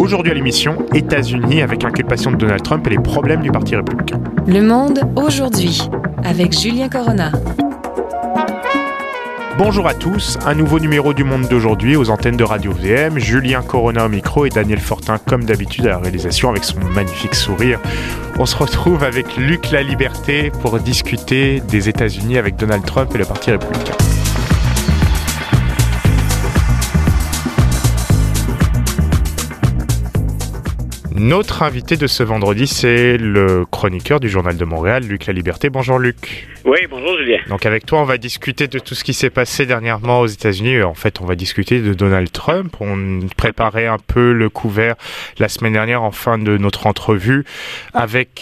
Aujourd'hui à l'émission, États-Unis avec inculpation de Donald Trump et les problèmes du Parti républicain. Le Monde aujourd'hui, avec Julien Corona. Bonjour à tous, un nouveau numéro du Monde d'aujourd'hui aux antennes de Radio VM, Julien Corona au micro et Daniel Fortin comme d'habitude à la réalisation avec son magnifique sourire. On se retrouve avec Luc Laliberté pour discuter des États-Unis avec Donald Trump et le Parti républicain. Notre invité de ce vendredi, c'est le chroniqueur du Journal de Montréal, Luc Laliberté. Bonjour Luc. Oui, bonjour Julien. Donc avec toi, on va discuter de tout ce qui s'est passé dernièrement aux États-Unis. En fait, on va discuter de Donald Trump. On préparait un peu le couvert la semaine dernière en fin de notre entrevue avec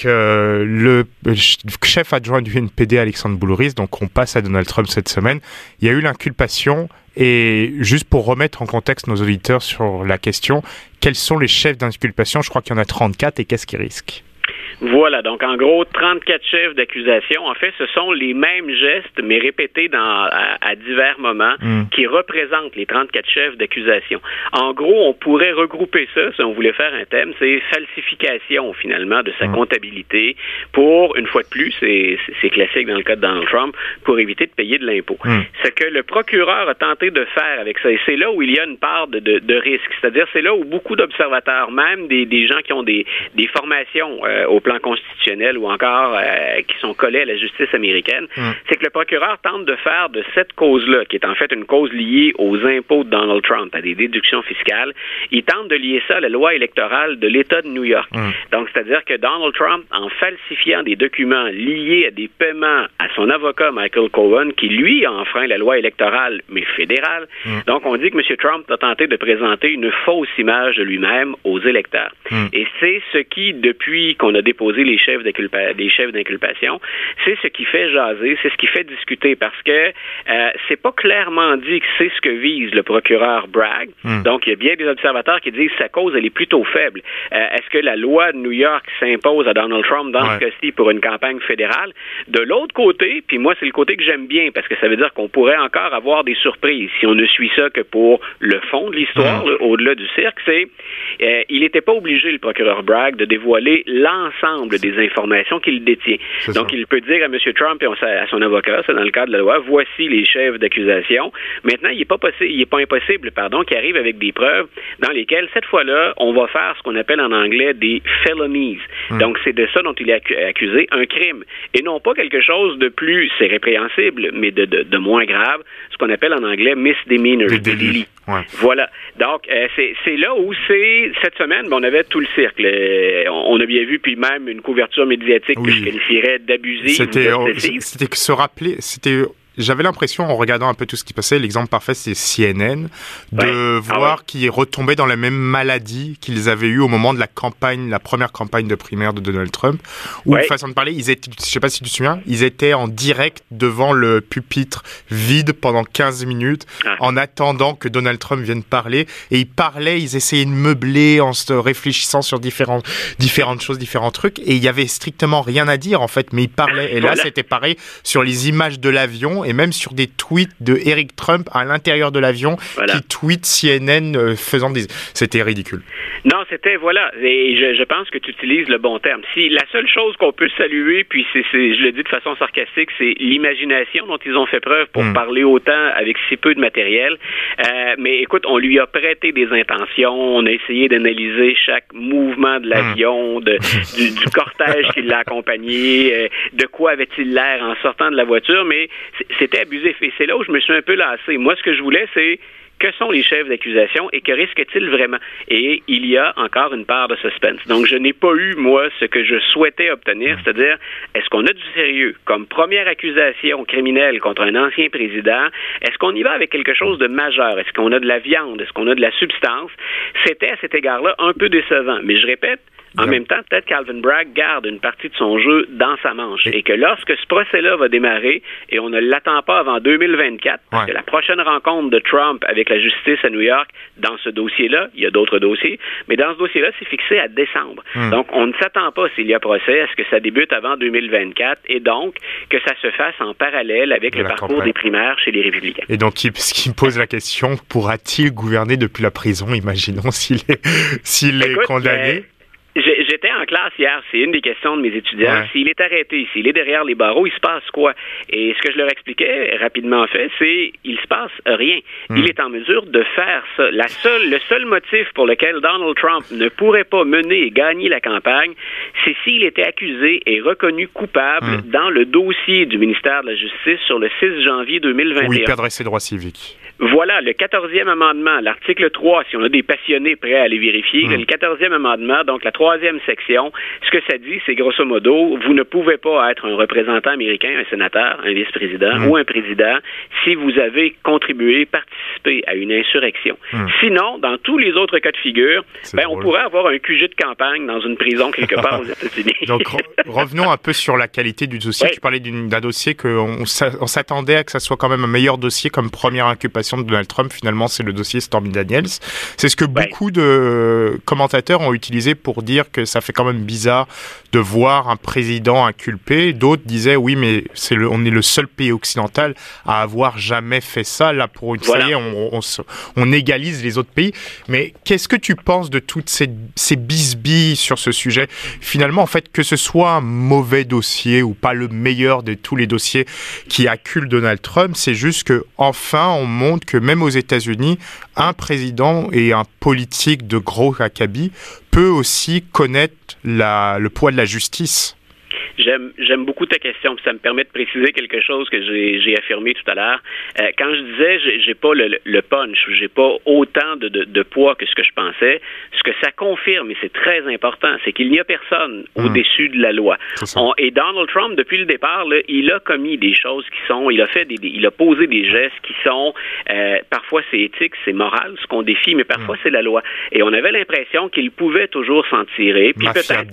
le chef adjoint du NPD, Alexandre Boulouris. Donc on passe à Donald Trump cette semaine. Il y a eu l'inculpation. Et juste pour remettre en contexte nos auditeurs sur la question, quels sont les chefs d'inculpation? Je crois qu'il y en a 34 et qu'est-ce qu'ils risquent? Voilà, donc en gros, 34 chefs d'accusation. En fait, ce sont les mêmes gestes, mais répétés à divers moments, qui représentent les 34 chefs d'accusation. En gros, on pourrait regrouper ça, si on voulait faire un thème, c'est falsification, finalement, de sa comptabilité pour, une fois de plus, c'est classique dans le cas de Donald Trump, pour éviter de payer de l'impôt. Ce que le procureur a tenté de faire avec ça, et c'est là où il y a une part de risque, c'est-à-dire c'est là où beaucoup d'observateurs, même des gens qui ont des formations au plan constitutionnel ou encore qui sont collés à la justice américaine, c'est que le procureur tente de faire de cette cause-là, qui est en fait une cause liée aux impôts de Donald Trump, à des déductions fiscales, il tente de lier ça à la loi électorale de l'État de New York. Donc, c'est-à-dire que Donald Trump, en falsifiant des documents liés à des paiements à son avocat Michael Cohen, qui lui a enfreint la loi électorale, mais fédérale, donc on dit que M. Trump a tenté de présenter une fausse image de lui-même aux électeurs. Et c'est ce qui, depuis qu'on a déposé des chefs d'inculpation, c'est ce qui fait jaser, c'est ce qui fait discuter, parce que c'est pas clairement dit que c'est ce que vise le procureur Bragg. Donc, il y a bien des observateurs qui disent que sa cause, elle est plutôt faible. Est-ce que la loi de New York s'impose à Donald Trump dans ce cas-ci pour une campagne fédérale? De l'autre côté, puis moi, c'est le côté que j'aime bien, parce que ça veut dire qu'on pourrait encore avoir des surprises si on ne suit ça que pour le fond de l'histoire, au-delà du cirque, c'est il n'était pas obligé, le procureur Bragg, de dévoiler l'ensemble des informations qu'il détient. Donc, il peut dire à M. Trump et à son avocat, c'est dans le cadre de la loi, voici les chefs d'accusation. Maintenant, il n'est pas impossible qu'il arrive avec des preuves dans lesquelles, cette fois-là, on va faire ce qu'on appelle en anglais des felonies. Donc, c'est de ça dont il est accusé, un crime. Et non pas quelque chose de plus, c'est répréhensible, mais de moins grave, ce qu'on appelle en anglais misdemeanor, des délits. Voilà. Donc, c'est là où cette semaine, on avait tout le cercle. On a bien vu, puis même une couverture médiatique que je qualifierais d'abusive. C'était que se rappeler, j'avais l'impression, en regardant un peu tout ce qui passait, l'exemple parfait, c'est CNN, de voir qu'ils retombaient dans la même maladie qu'ils avaient eu au moment de la première campagne de primaire de Donald Trump, où, façon de parler, je sais pas si tu te souviens, ils étaient en direct devant le pupitre vide pendant 15 minutes, en attendant que Donald Trump vienne parler, et ils essayaient de meubler en se réfléchissant sur différentes choses, différents trucs, et il y avait strictement rien à dire, en fait, mais ils parlaient, et là, c'était pareil sur les images de l'avion, et même sur des tweets de Eric Trump à l'intérieur de l'avion qui tweet CNN C'était ridicule. Non, et je pense que tu utilises le bon terme. Si la seule chose qu'on peut saluer, puis je le dis de façon sarcastique, c'est l'imagination dont ils ont fait preuve pour parler autant avec si peu de matériel. Mais écoute, on lui a prêté des intentions, on a essayé d'analyser chaque mouvement de l'avion, du cortège qui l'a accompagné, de quoi avait-il l'air en sortant de la voiture, mais c'était abusif. Et c'est là où je me suis un peu lassé. Moi, ce que je voulais, c'est que sont les chefs d'accusation et que risquent-ils vraiment? Et il y a encore une part de suspense. Donc, je n'ai pas eu, moi, ce que je souhaitais obtenir, c'est-à-dire, est-ce qu'on a du sérieux comme première accusation criminelle contre un ancien président? Est-ce qu'on y va avec quelque chose de majeur? Est-ce qu'on a de la viande? Est-ce qu'on a de la substance? C'était, à cet égard-là, un peu décevant. Mais je répète, En même temps, peut-être qu'Alvin Bragg garde une partie de son jeu dans sa manche et que lorsque ce procès-là va démarrer, et on ne l'attend pas avant 2024, parce que la prochaine rencontre de Trump avec la justice à New York, dans ce dossier-là, il y a d'autres dossiers, mais dans ce dossier-là, c'est fixé à décembre. Donc, on ne s'attend pas, s'il y a procès, à ce que ça débute avant 2024 et donc que ça se fasse en parallèle avec le parcours des primaires chez les républicains. Et donc, ce qui me pose la question, pourra-t-il gouverner depuis la prison, imaginons, s'il est condamné? J'étais en classe hier, c'est une des questions de mes étudiants. S'il est arrêté, s'il est derrière les barreaux, il se passe quoi? Et ce que je leur expliquais, rapidement en fait, c'est il se passe rien. Il est en mesure de faire ça. Le seul motif pour lequel Donald Trump ne pourrait pas mener et gagner la campagne, c'est s'il était accusé et reconnu coupable dans le dossier du ministère de la Justice sur le 6 janvier 2021. Où il perdrait ses droits civiques. Voilà, le 14e amendement, l'article 3, si on a des passionnés prêts à aller vérifier, le 14e amendement, donc la 3e section, ce que ça dit, c'est grosso modo, vous ne pouvez pas être un représentant américain, un sénateur, un vice-président ou un président si vous avez contribué, participé à une insurrection. Sinon, dans tous les autres cas de figure, on pourrait avoir un QG de campagne dans une prison quelque part aux États-Unis. Donc, revenons un peu sur la qualité du dossier. Tu parlais d'un dossier qu'on s'attendait à que ça soit quand même un meilleur dossier comme première inculpation de Donald Trump. Finalement, c'est le dossier Stormy Daniels. C'est ce que beaucoup de commentateurs ont utilisé pour dire que ça fait quand même bizarre de voir un président inculpé. D'autres disaient oui, mais on est le seul pays occidental à avoir jamais fait ça. Là, pour une fois, on égalise les autres pays. Mais qu'est-ce que tu penses de toutes ces bisbilles sur ce sujet? Finalement, en fait, que ce soit un mauvais dossier ou pas le meilleur de tous les dossiers qui acculent Donald Trump, c'est juste que enfin, on montre que même aux États-Unis, un président et un politique de gros acabit peut aussi connaître le poids de la justice. J'aime beaucoup ta question, puis ça me permet de préciser quelque chose que j'ai affirmé tout à l'heure. Quand je disais j'ai pas le punch, j'ai pas autant de poids que ce que je pensais, ce que ça confirme, et c'est très important, c'est qu'il n'y a personne au-dessus de la loi. Et Donald Trump, depuis le départ, là, il a commis des choses qui sont, il a posé des gestes qui sont, parfois c'est éthique, c'est moral, ce qu'on défie, mais parfois c'est la loi. Et on avait l'impression qu'il pouvait toujours s'en tirer. Puis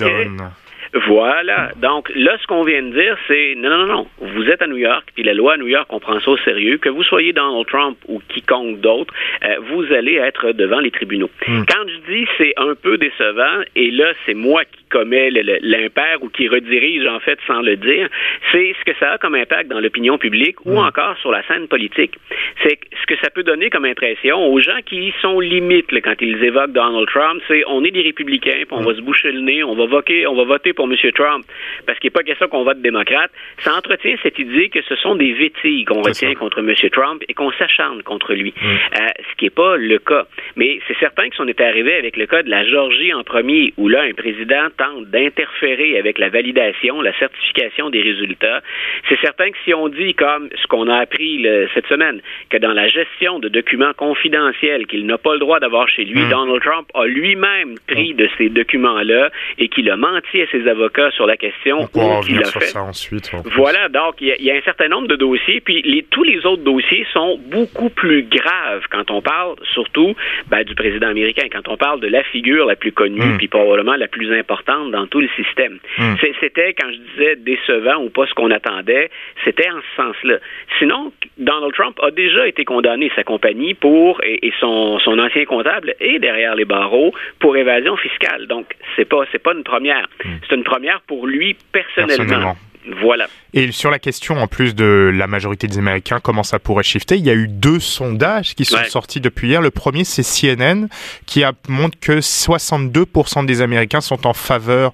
voilà. Donc, là, ce qu'on vient de dire, c'est non. Vous êtes à New York, puis la loi à New York, on prend ça au sérieux. Que vous soyez Donald Trump ou quiconque d'autre, vous allez être devant les tribunaux. Quand je dis c'est un peu décevant, et là, c'est moi qui commets l'impair ou qui redirige, en fait, sans le dire, c'est ce que ça a comme impact dans l'opinion publique ou encore sur la scène politique. C'est ce que ça peut donner comme impression aux gens qui sont limites là, quand ils évoquent Donald Trump, c'est on est des républicains, puis on va se boucher le nez, on va voter pour M. Trump, parce qu'il n'est pas question qu'on vote démocrate. Ça entretient cette idée que ce sont des vétilles qu'on retient contre M. Trump et qu'on s'acharne contre lui. Ce qui n'est pas le cas. Mais c'est certain que si on était arrivé avec le cas de la Géorgie en premier, où là, un président tente d'interférer avec la validation, la certification des résultats, c'est certain que si on dit, comme ce qu'on a appris cette semaine, que dans la gestion de documents confidentiels qu'il n'a pas le droit d'avoir chez lui, Donald Trump a lui-même pris de ces documents-là et qu'il a menti à ses avocats sur la question. On pourra revenir sur ça ensuite. Voilà, donc il y a un certain nombre de dossiers, puis tous les autres dossiers sont beaucoup plus graves quand on parle surtout du président américain, quand on parle de la figure la plus connue, puis probablement la plus importante dans tout le système. C'était, quand je disais décevant ou pas ce qu'on attendait, c'était en ce sens-là. Sinon, Donald Trump a déjà été condamné, sa compagnie, et son ancien comptable est derrière les barreaux pour évasion fiscale. Donc, c'est pas une première. C'est une première pour lui personnellement. Voilà. Et sur la question, en plus de la majorité des Américains, comment ça pourrait shifter, il y a eu 2 sondages qui sont sortis depuis hier. Le premier, c'est CNN, qui montre que 62% des Américains sont en faveur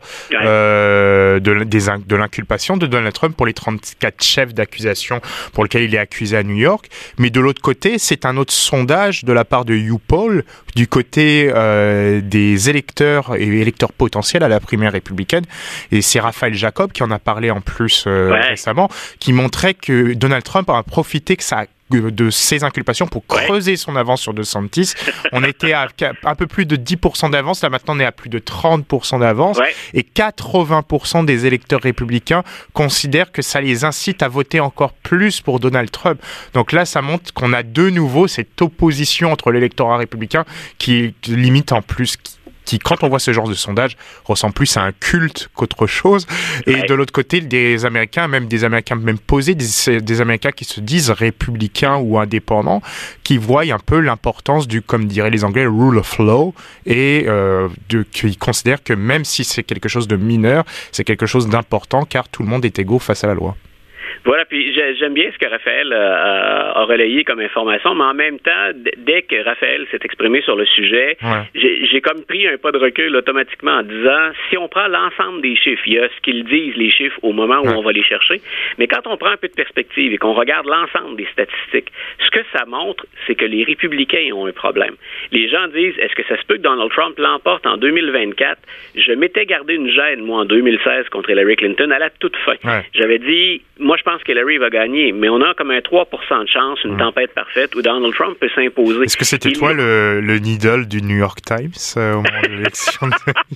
de l'inculpation de Donald Trump pour les 34 chefs d'accusation pour lesquels il est accusé à New York. Mais de l'autre côté, c'est un autre sondage de la part de YouPoll, du côté des électeurs et électeurs potentiels à la primaire républicaine. Et c'est Raphaël Jacob qui en a parlé en plus récemment, qui montrait que Donald Trump a profité de ces inculpations pour creuser son avance sur DeSantis. On était à un peu plus de 10% d'avance, là maintenant on est à plus de 30% d'avance, et 80% des électeurs républicains considèrent que ça les incite à voter encore plus pour Donald Trump. Donc là, ça montre qu'on a de nouveau cette opposition entre l'électorat républicain qui limite en plus qui, quand on voit ce genre de sondage, ressemble plus à un culte qu'autre chose. Et de l'autre côté, des Américains même posés, des Américains qui se disent républicains ou indépendants, qui voient un peu l'importance du, comme diraient les Anglais, rule of law, et qui considèrent que même si c'est quelque chose de mineur, c'est quelque chose d'important, car tout le monde est égaux face à la loi. Voilà, puis j'aime bien ce que Raphaël a relayé comme information, mais en même temps, dès que Raphaël s'est exprimé sur le sujet, j'ai comme pris un pas de recul automatiquement en disant, si on prend l'ensemble des chiffres, il y a ce qu'ils disent, les chiffres, au moment où on va les chercher, mais quand on prend un peu de perspective et qu'on regarde l'ensemble des statistiques, ce que ça montre, c'est que les républicains ont un problème. Les gens disent, est-ce que ça se peut que Donald Trump l'emporte en 2024? Je m'étais gardé une gêne, moi, en 2016 contre Hillary Clinton à la toute fin. J'avais dit, moi, je pense qu'Hillary va gagner, mais on a comme un 3% de chance, une tempête parfaite, où Donald Trump peut s'imposer. Est-ce que c'était toi le needle du New York Times au moment de l'élection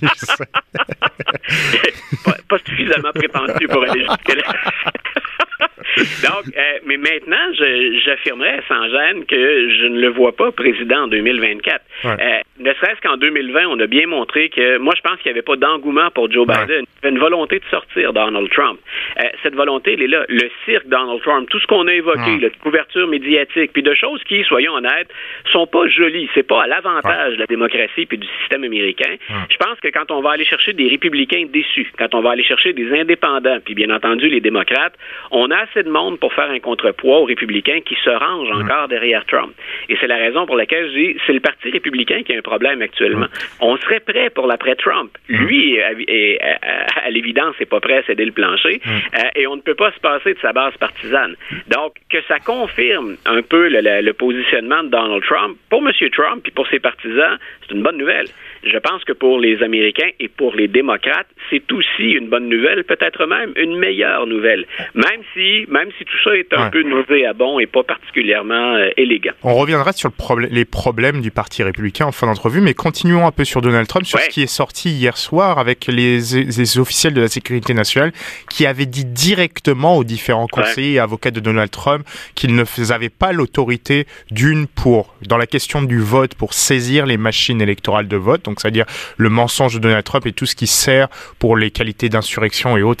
pas suffisamment prépendu pour aller jusque-là. Donc, mais maintenant, j'affirmerais sans gêne que je ne le vois pas président en 2024. Ne serait-ce qu'en 2020, on a bien montré que, moi, je pense qu'il n'y avait pas d'engouement pour Joe Biden. Il y avait une volonté de sortir Donald Trump. Cette volonté, elle est là. Le cirque Donald Trump, tout ce qu'on a évoqué, de couverture médiatique, puis de choses qui, soyons honnêtes, sont pas jolies. C'est pas à l'avantage de la démocratie puis du système américain. Je pense que quand on va aller chercher des républicains déçus, quand on va aller chercher des indépendants, puis bien entendu les démocrates, on a assez de monde pour faire un contrepoids aux républicains qui se rangent encore derrière Trump. Et c'est la raison pour laquelle je dis, c'est le Parti républicain qui a un problème actuellement. On serait prêt pour l'après-Trump. Lui, à l'évidence, n'est pas prêt à céder le plancher, et on ne peut pas se passer de sa base partisane. Donc, que ça confirme un peu le positionnement de Donald Trump, pour M. Trump et pour ses partisans, c'est une bonne nouvelle. Je pense que pour les Américains et pour les démocrates, c'est aussi une bonne nouvelle, peut-être même une meilleure nouvelle, même si tout ça est un peu nauséabond et pas particulièrement élégant. On reviendra sur les problèmes du Parti républicain en fin d'entrevue, mais continuons un peu sur Donald Trump, sur ce qui est sorti hier soir avec les officiels de la sécurité nationale qui avaient dit directement aux différents conseillers et avocats de Donald Trump qu'ils ne avaient pas l'autorité dans la question du vote, pour saisir les machines électorales de vote. Donc, c'est-à-dire le mensonge de Donald Trump et tout ce qui sert pour les qualités d'insurrection et autres,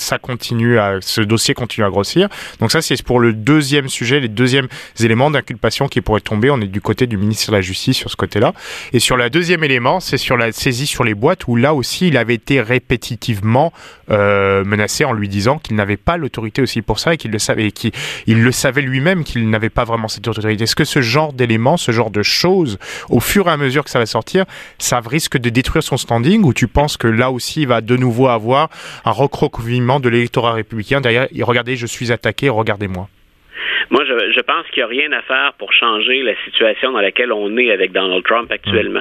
ce dossier continue à grossir. Donc ça, c'est pour le deuxième sujet, les deuxièmes éléments d'inculpation qui pourraient tomber. On est du côté du ministre de la Justice sur ce côté-là. Et sur le deuxième élément, c'est sur la saisie sur les boîtes, où là aussi, il avait été répétitivement menacé en lui disant qu'il n'avait pas l'autorité aussi pour ça, et qu'il le savait, et qu'il le savait lui-même qu'il n'avait pas vraiment cette autorité. Est-ce que ce genre d'éléments, ce genre de choses, au fur et à mesure que ça va sortir, ça risque de détruire son standing, ou tu penses que là aussi, il va de nouveau avoir un recroquevillement de l'électorat républicain derrière, regardez, je suis attaqué, regardez-moi? Moi, je pense qu'il n'y a rien à faire pour changer la situation dans laquelle on est avec Donald Trump actuellement.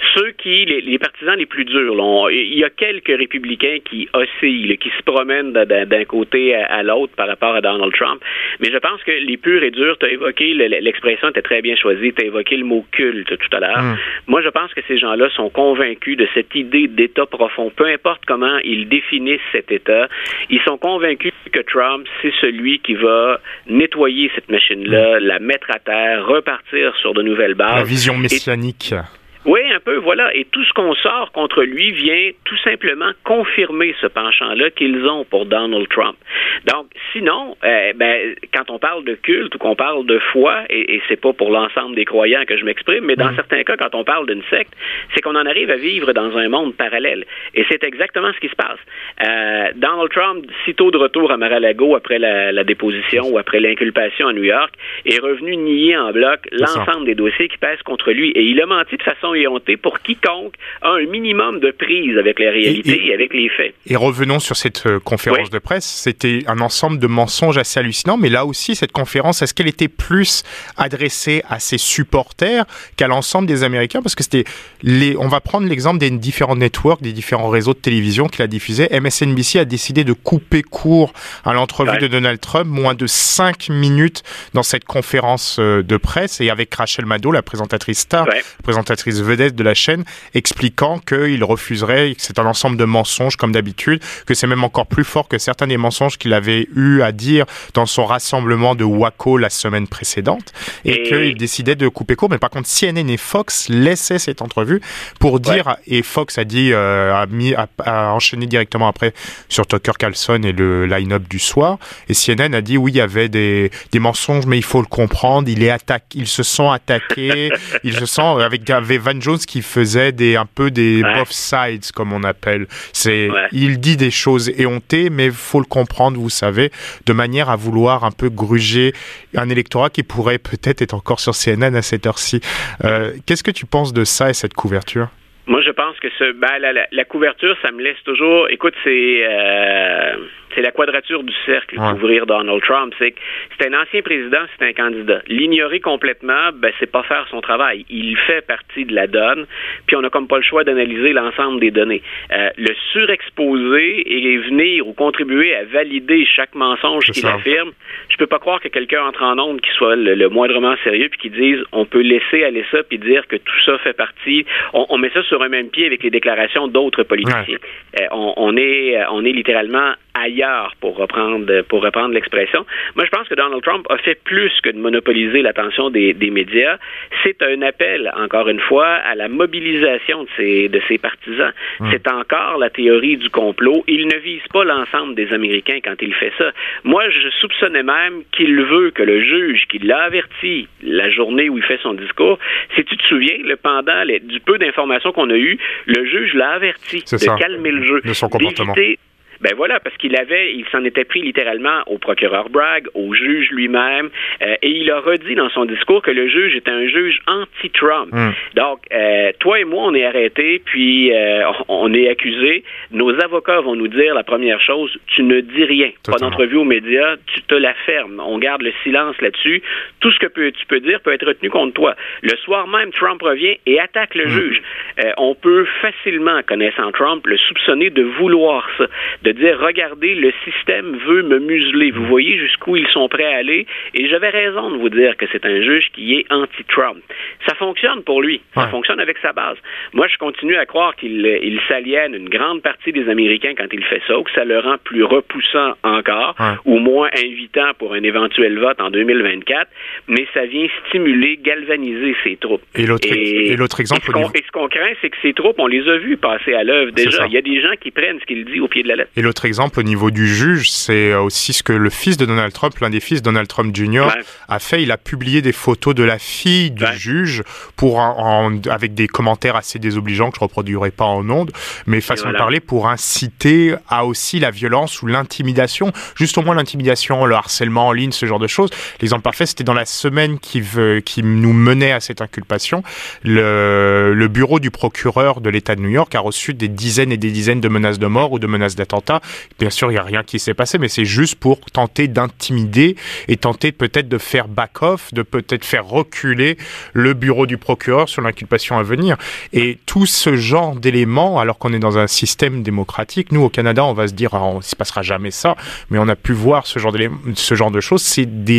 Les partisans les plus durs, il y a quelques républicains qui oscillent, qui se promènent d'un côté à l'autre par rapport à Donald Trump, mais je pense que les purs et durs, tu as évoqué, l'expression était très bien choisie, tu as évoqué le mot culte tout à l'heure. Moi, je pense que ces gens-là sont convaincus de cette idée d'État profond, peu importe comment ils définissent cet État, ils sont convaincus que Trump, c'est celui qui va nettoyer cette machine-là, la mettre à terre, repartir sur de nouvelles bases. La vision messianique. Oui, un peu, voilà. Et tout ce qu'on sort contre lui vient tout simplement confirmer ce penchant-là qu'ils ont pour Donald Trump. Donc, sinon, quand on parle de culte ou qu'on parle de foi, et c'est pas pour l'ensemble des croyants que je m'exprime, mais dans certains cas, quand on parle d'une secte, c'est qu'on en arrive à vivre dans un monde parallèle. Et c'est exactement ce qui se passe. Donald Trump, sitôt de retour à Mar-a-Lago après la déposition ou après l'inculpation à New York, est revenu nier en bloc l'ensemble des dossiers qui pèsent contre lui. Et il a menti de façon éhontée pour quiconque a un minimum de prise avec la réalité et avec les faits. Et revenons sur cette conférence de presse. C'était un ensemble de mensonges assez hallucinants, mais là aussi, cette conférence, est-ce qu'elle était plus adressée à ses supporters qu'à l'ensemble des Américains? Parce que on va prendre l'exemple des différents networks, des différents réseaux de télévision qu'il a diffusés. MSNBC a décidé de couper court à l'entrevue de Donald Trump, moins de 5 minutes dans cette conférence de presse, et avec Rachel Maddow, la présentatrice star, présentatrice vedette de la chaîne, expliquant qu'il refuserait, que c'est un ensemble de mensonges comme d'habitude, que c'est même encore plus fort que certains des mensonges qu'il avait eu à dire dans son rassemblement de Waco la semaine précédente, et qu'il décidait de couper court. Mais par contre, CNN et Fox laissaient cette entrevue pour dire, et Fox a dit, a enchaîné directement après sur Tucker Carlson et le line-up du soir, et CNN a dit oui, il y avait des mensonges, mais il faut le comprendre, ils se sont attaqués, ils se sont avec Van Jones qui faisait un peu des both sides, comme on appelle. Il dit des choses éhontées, mais il faut le comprendre, vous savez, de manière à vouloir un peu gruger un électorat qui pourrait peut-être être encore sur CNN à cette heure-ci. Qu'est-ce que tu penses de ça et cette couverture? Moi, je pense que la couverture, ça me laisse toujours... Écoute, c'est la quadrature du cercle d'ouvrir Donald Trump. C'est un ancien président, c'est un candidat. L'ignorer complètement, c'est pas faire son travail. Il fait partie de la donne, puis on n'a comme pas le choix d'analyser l'ensemble des données. Le surexposer et venir ou contribuer à valider chaque mensonge qu'il affirme, je peux pas croire que quelqu'un entre en onde qui soit le moindrement sérieux puis qui dise on peut laisser aller ça puis dire que tout ça fait partie... On met ça sur un même pied avec les déclarations d'autres politiciens. On est littéralement ailleurs, pour reprendre l'expression. Moi, je pense que Donald Trump a fait plus que de monopoliser l'attention des médias. C'est un appel, encore une fois, à la mobilisation de ses partisans. C'est encore la théorie du complot. Il ne vise pas l'ensemble des Américains quand il fait ça. Moi, je soupçonnais même qu'il veut que le juge qui l'a averti la journée où il fait son discours, si tu te souviens, pendant du peu d'informations qu'on a eues, le juge l'a averti de calmer le jeu, de son comportement. Ben voilà, parce qu'il s'en était pris littéralement au procureur Bragg, au juge lui-même, et il a redit dans son discours que le juge était un juge anti-Trump. Donc, toi et moi, on est arrêtés, puis on est accusés. Nos avocats vont nous dire la première chose, tu ne dis rien. Totalement. Pas d'entrevue aux médias, tu te la fermes. On garde le silence là-dessus. Tout ce que tu peux dire peut être retenu contre toi. Le soir même, Trump revient et attaque le juge. On peut facilement, connaissant Trump, le soupçonner de vouloir ça, de dire, regardez, le système veut me museler. Vous voyez jusqu'où ils sont prêts à aller. Et j'avais raison de vous dire que c'est un juge qui est anti-Trump. Ça fonctionne pour lui. Ça fonctionne avec sa base. Moi, je continue à croire qu'il s'aliène une grande partie des Américains quand il fait ça, ou que ça le rend plus repoussant encore, ou moins invitant pour un éventuel vote en 2024. Mais ça vient stimuler, galvaniser ses troupes. Et l'autre exemple... Et ce qu'on craint, c'est que ces troupes, on les a vues passer à l'œuvre déjà. Il y a des gens qui prennent ce qu'il dit au pied de la lettre. Et l'autre exemple au niveau du juge, c'est aussi ce que le fils de Donald Trump, l'un des fils de Donald Trump Jr. a fait. Il a publié des photos de la fille du juge avec des commentaires assez désobligeants que je ne reproduirai pas en ondes, mais façon de parler pour inciter à aussi la violence ou l'intimidation, juste au moins l'intimidation, le harcèlement en ligne, ce genre de choses. L'exemple parfait, c'était dans la semaine qui nous menait à cette inculpation. Le bureau du procureur de l'État de New York a reçu des dizaines et des dizaines de menaces de mort ou de menaces d'attentat. Bien sûr, il n'y a rien qui s'est passé, mais c'est juste pour tenter d'intimider et tenter peut-être de faire back-off, de peut-être faire reculer le bureau du procureur sur l'inculpation à venir. Et tout ce genre d'éléments, alors qu'on est dans un système démocratique, nous, au Canada, on va se dire, il ne se passera jamais ça, mais on a pu voir ce genre de choses.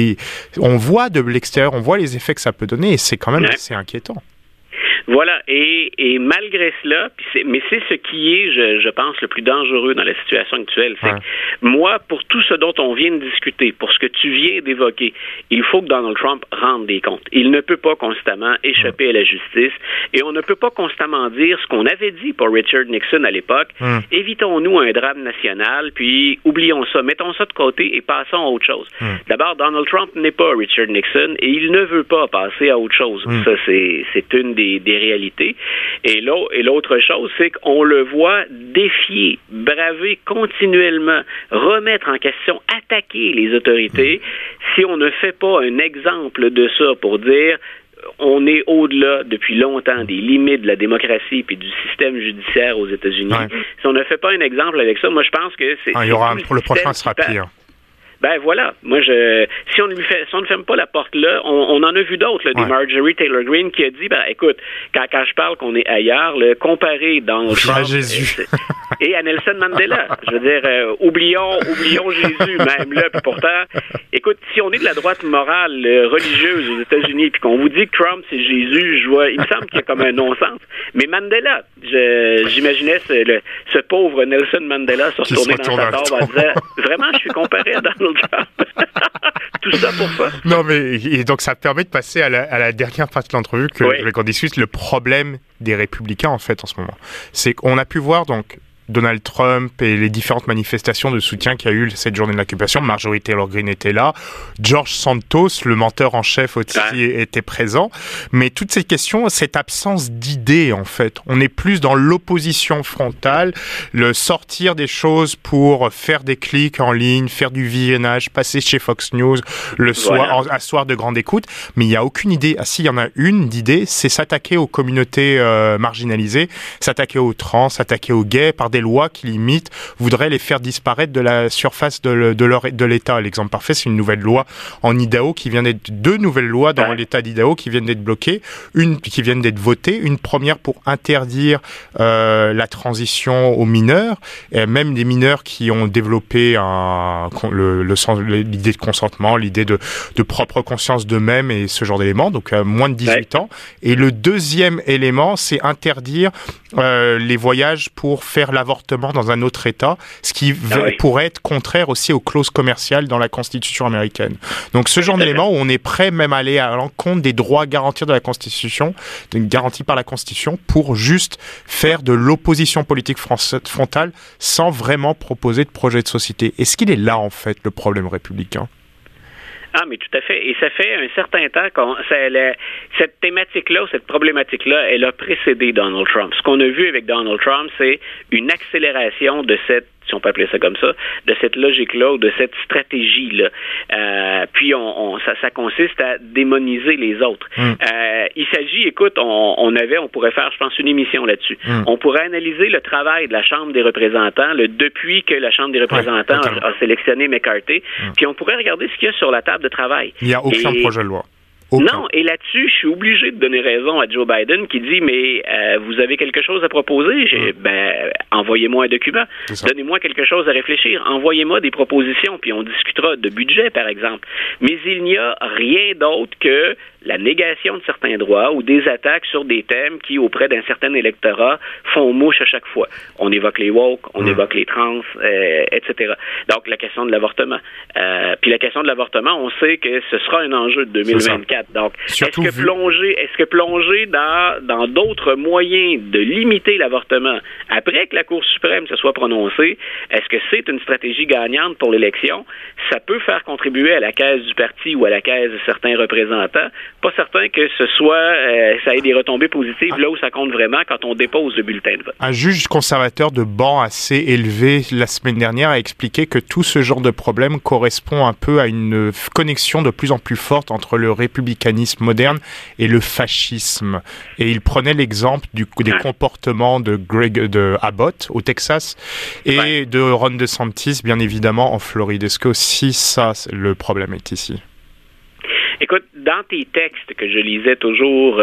On voit de l'extérieur, on voit les effets que ça peut donner, et c'est quand même assez inquiétant. Voilà, et malgré cela, mais c'est ce qui est, je pense, le plus dangereux dans la situation actuelle. C'est que moi, pour tout ce dont on vient de discuter, pour ce que tu viens d'évoquer, il faut que Donald Trump rende des comptes. Il ne peut pas constamment échapper à la justice, et on ne peut pas constamment dire ce qu'on avait dit pour Richard Nixon à l'époque. Évitons-nous un drame national, puis oublions ça, mettons ça de côté et passons à autre chose. D'abord, Donald Trump n'est pas Richard Nixon, et il ne veut pas passer à autre chose. Ça, c'est une des réalités. Et l'autre chose, c'est qu'on le voit défier, braver continuellement, remettre en question, attaquer les autorités. Si on ne fait pas un exemple de ça pour dire on est au-delà depuis longtemps des limites de la démocratie puis du système judiciaire aux États-Unis. Si on ne fait pas un exemple avec ça, moi je pense que c'est... il y aura pour le prochain sera pire. Ben voilà, moi si on ne ferme pas la porte là, on en a vu d'autres, des Marjorie Taylor Greene qui a dit, écoute, quand je parle qu'on est ailleurs, comparer Donald Trump, Jésus. Et à Nelson Mandela. Je veux dire, oublions Jésus même là. Puis pourtant, écoute, si on est de la droite morale religieuse aux États-Unis, puis qu'on vous dit que Trump c'est Jésus, il me semble qu'il y a comme un non-sens. Mais Mandela, j'imaginais ce pauvre Nelson Mandela se retourner dans sa tombe en disant « Vraiment, je suis comparé à Donald Trump. » Tout ça pour ça. Non, mais et donc ça permet de passer à la dernière partie de l'entrevue que je voulais qu'on discute, le problème des républicains en fait en ce moment. C'est qu'on a pu voir donc Donald Trump et les différentes manifestations de soutien qu'il y a eu cette journée de l'occupation. Marjorie Taylor Greene était là. George Santos, le menteur en chef aussi, était présent. Mais toutes ces questions, cette absence d'idées, en fait. On est plus dans l'opposition frontale, le sortir des choses pour faire des clics en ligne, faire du visionnage, passer chez Fox News le soir, un soir de grande écoute. Mais il n'y a aucune idée. Ah si, il y en a une d'idée, c'est s'attaquer aux communautés marginalisées, s'attaquer aux trans, s'attaquer aux gays par des lois qui limitent, voudraient les faire disparaître de la surface de l'État. L'exemple parfait, c'est une nouvelle loi en Idaho qui vient d'être, deux nouvelles lois dans l'État d'Idaho qui viennent d'être bloquées, une qui vient d'être votée, une première pour interdire la transition aux mineurs, et même des mineurs qui ont développé l'idée de consentement, l'idée de propre conscience d'eux-mêmes et ce genre d'éléments, donc moins de 18 ans. Et le deuxième élément, c'est interdire les voyages pour faire l'avortement dans un autre État, ce qui pourrait être contraire aussi aux clauses commerciales dans la Constitution américaine. Donc ce genre d'élément où on est prêt même à aller à l'encontre des droits garantis de la Constitution, garantis par la Constitution, pour juste faire de l'opposition politique frontale sans vraiment proposer de projet de société. Est-ce qu'il est là en fait le problème républicain? Ah, mais tout à fait. Et ça fait un certain temps cette thématique-là, cette problématique-là, elle a précédé Donald Trump. Ce qu'on a vu avec Donald Trump, c'est une accélération de cette, si on peut appeler ça comme ça, de cette logique-là ou de cette stratégie-là. Puis ça consiste à démoniser les autres. Il s'agit, écoute, on pourrait faire, je pense, une émission là-dessus. On pourrait analyser le travail de la Chambre des représentants, depuis que la Chambre des représentants a sélectionné McCarthy, puis on pourrait regarder ce qu'il y a sur la table de travail. Il n'y a aucun projet de loi. Non, et là-dessus, je suis obligé de donner raison à Joe Biden qui dit, mais vous avez quelque chose à proposer? Envoyez-moi un document. Donnez-moi quelque chose à réfléchir. Envoyez-moi des propositions, puis on discutera de budget, par exemple. Mais il n'y a rien d'autre que la négation de certains droits ou des attaques sur des thèmes qui, auprès d'un certain électorat, font mouche à chaque fois. On évoque les woke, on évoque les trans, etc. Donc, la question de l'avortement. Puis la question de l'avortement, on sait que ce sera un enjeu de 2024. Donc, est-ce que plonger dans d'autres moyens de limiter l'avortement après que la Cour suprême se soit prononcée, est-ce que c'est une stratégie gagnante pour l'élection? Ça peut faire contribuer à la caisse du parti ou à la caisse de certains représentants. Pas certain que ça ait des retombées positives là où ça compte vraiment quand on dépose le bulletin de vote. Un juge conservateur de banc assez élevé la semaine dernière a expliqué que tout ce genre de problème correspond un peu à une connexion de plus en plus forte entre le républicanisme moderne et le fascisme. Et il prenait l'exemple des comportements de Abbott au Texas et de Ron DeSantis, bien évidemment, en Floride. Est-ce que aussi ça, le problème est ici? Écoute, dans tes textes que je lisais toujours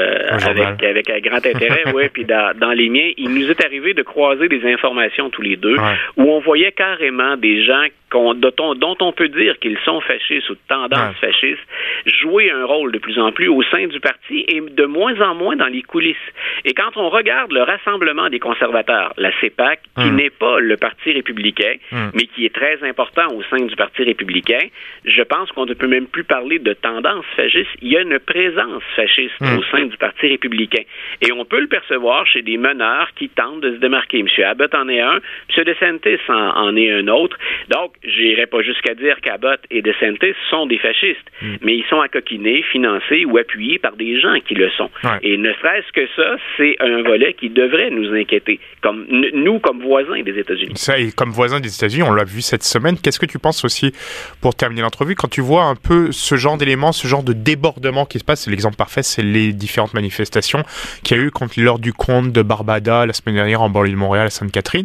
avec un grand intérêt, puis dans les miens, il nous est arrivé de croiser des informations tous les deux où on voyait carrément des gens dont on peut dire qu'ils sont fascistes ou de tendance fasciste jouer un rôle de plus en plus au sein du parti et de moins en moins dans les coulisses. Et quand on regarde le Rassemblement des conservateurs, la CPAC, qui n'est pas le Parti républicain, mais qui est très important au sein du Parti républicain, je pense qu'on ne peut même plus parler de tendance fasciste. Il y a une présence fasciste au sein du Parti républicain. Et on peut le percevoir chez des meneurs qui tentent de se démarquer. M. Abbott en est un, M. DeSantis en est un autre. Donc, j'irai pas jusqu'à dire qu'Abbott et DeSantis sont des fascistes, mais ils sont accoquinés, financés ou appuyés par des gens qui le sont. Et ne serait-ce que ça, c'est un volet qui devrait nous inquiéter, comme nous, comme voisins des États-Unis. Ça, et comme voisins des États-Unis, on l'a vu cette semaine. Qu'est-ce que tu penses aussi, pour terminer l'entrevue, quand tu vois un peu ce genre d'éléments, ce genre de débordement qui se passe? L'exemple parfait, c'est les différentes manifestations qu'il y a eu contre l'heure du compte de Barbada la semaine dernière en banlieue de Montréal à Sainte-Catherine.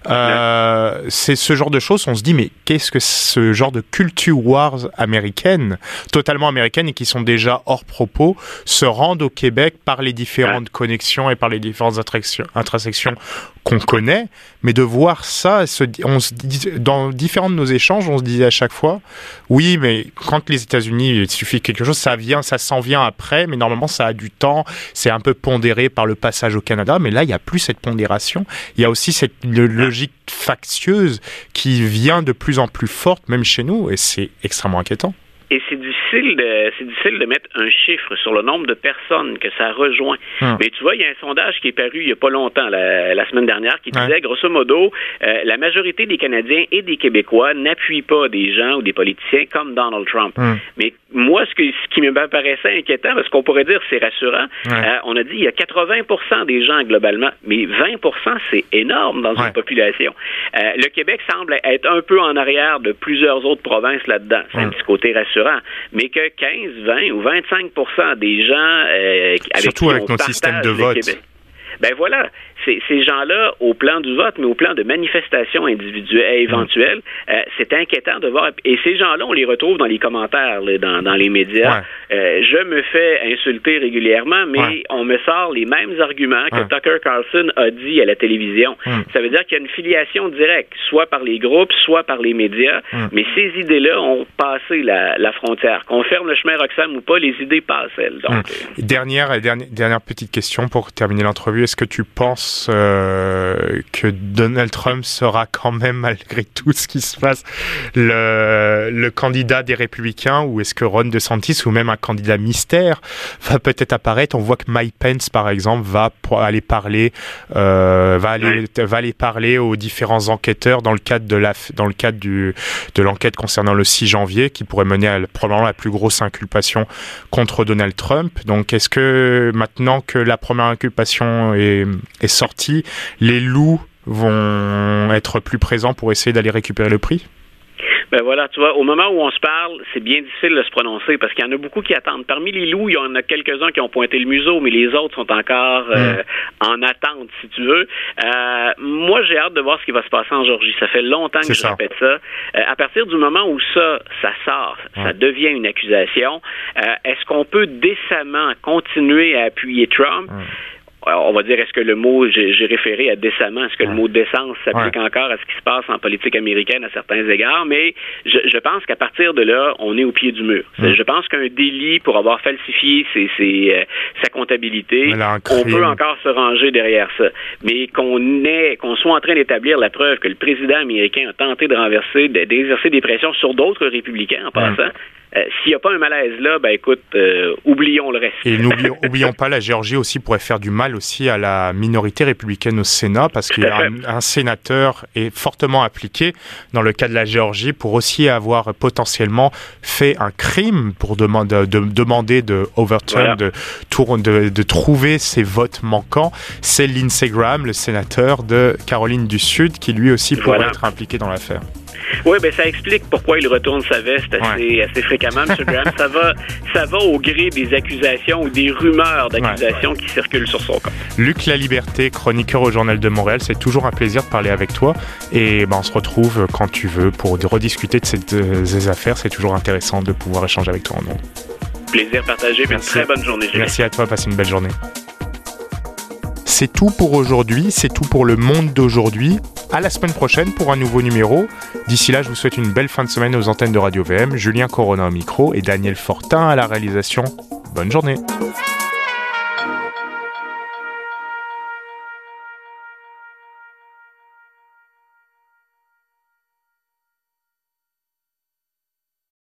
C'est ce genre de choses, on se dit, mais qu'est-ce que ce genre de culture wars américaine, totalement américaine et qui sont déjà hors propos, se rendent au Québec par les différentes connexions et par les différentes intersections qu'on connaît, mais de voir ça, dans différents de nos échanges, on se disait à chaque fois, oui, mais quand les États-Unis, il suffit quelque chose, ça s'en vient après, mais normalement ça a du temps, c'est un peu pondéré par le passage au Canada, mais là il n'y a plus cette pondération, il y a aussi cette logique factieuse qui vient de plus en plus forte, même chez nous, et c'est extrêmement inquiétant. Et c'est difficile de mettre un chiffre sur le nombre de personnes que ça rejoint. Mais tu vois, il y a un sondage qui est paru il n'y a pas longtemps, la semaine dernière, qui disait, grosso modo, la majorité des Canadiens et des Québécois n'appuient pas des gens ou des politiciens comme Donald Trump. Mais moi, ce qui me paraissait inquiétant, parce qu'on pourrait dire c'est rassurant, on a dit il y a 80% des gens globalement, mais 20%, c'est énorme dans une population. Le Québec semble être un peu en arrière de plusieurs autres provinces là-dedans. C'est un petit côté rassurant. Mais que 15, 20 ou 25% des gens avec surtout qui avec notre système de vote. Québec, ben voilà, ces gens-là, au plan du vote, mais au plan de manifestations individuelles éventuelles, c'est inquiétant de voir. Et ces gens-là, on les retrouve dans les commentaires, là, dans les médias. Je me fais insulter régulièrement, mais on me sort les mêmes arguments que Tucker Carlson a dit à la télévision. Ça veut dire qu'il y a une filiation directe, soit par les groupes, soit par les médias, mais ces idées-là ont passé la frontière. Qu'on ferme le chemin Roxham ou pas, les idées passent, elles. Donc, Dernière petite question pour terminer l'entrevue. Est-ce que tu penses que Donald Trump sera quand même, malgré tout ce qui se passe, le candidat des Républicains, ou est-ce que Ron DeSantis, ou même un candidat mystère, va peut-être apparaître? On voit que Mike Pence, par exemple, va aller parler aux différents enquêteurs dans le cadre de l'enquête concernant le 6 janvier, qui pourrait mener à probablement la plus grosse inculpation contre Donald Trump. Donc, est-ce que maintenant que la première inculpation est sortie, les loups vont être plus présents pour essayer d'aller récupérer le prix? Ben voilà, tu vois, au moment où on se parle, c'est bien difficile de se prononcer parce qu'il y en a beaucoup qui attendent. Parmi les loups, il y en a quelques-uns qui ont pointé le museau, mais les autres sont encore en attente, si tu veux. Moi, j'ai hâte de voir ce qui va se passer en Georgie. Ça fait longtemps que je répète ça. À partir du moment où ça sort, ça devient une accusation, est-ce qu'on peut décemment continuer à appuyer Trump? On va dire, est-ce que le mot, j'ai référé à décemment, est-ce que le mot décence s'applique encore à ce qui se passe en politique américaine à certains égards, mais je pense qu'à partir de là, on est au pied du mur. Je pense qu'un délit pour avoir falsifié sa comptabilité, on peut encore se ranger derrière ça. Mais qu'on soit en train d'établir la preuve que le président américain a tenté d'exercer des pressions sur d'autres républicains en passant, s'il n'y a pas un malaise là, ben écoute, oublions le reste. Et n'oublions pas, la Géorgie aussi pourrait faire du mal aussi à la minorité républicaine au Sénat, parce qu'il y a un sénateur est fortement impliqué dans le cas de la Géorgie pour aussi avoir potentiellement fait un crime pour demander de overturn, de trouver ces votes manquants. C'est Lindsey Graham, le sénateur de Caroline du Sud, qui lui aussi pourrait être impliqué dans l'affaire. Oui, ben ça explique pourquoi il retourne sa veste assez fréquemment, M. Graham. Ça va au gré des accusations ou des rumeurs d'accusations qui circulent sur son corps. Luc Laliberté, chroniqueur au Journal de Montréal, c'est toujours un plaisir de parler avec toi. Et on se retrouve quand tu veux pour rediscuter de ces affaires. C'est toujours intéressant de pouvoir échanger avec toi en ondes. Plaisir partagé, une très bonne journée. Merci à toi, passe une belle journée. C'est tout pour aujourd'hui, c'est tout pour le monde d'aujourd'hui. À la semaine prochaine pour un nouveau numéro. D'ici là, je vous souhaite une belle fin de semaine aux antennes de Radio VM. Julien Corona au micro et Daniel Fortin à la réalisation. Bonne journée.